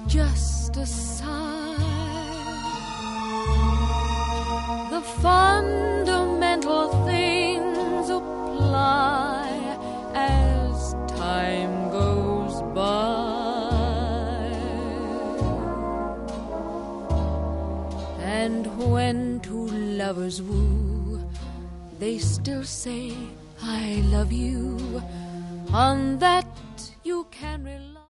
just a sigh. The fundamental things apply as time goes by. And when two lovers woo, they still say, I love you. On that you can rely.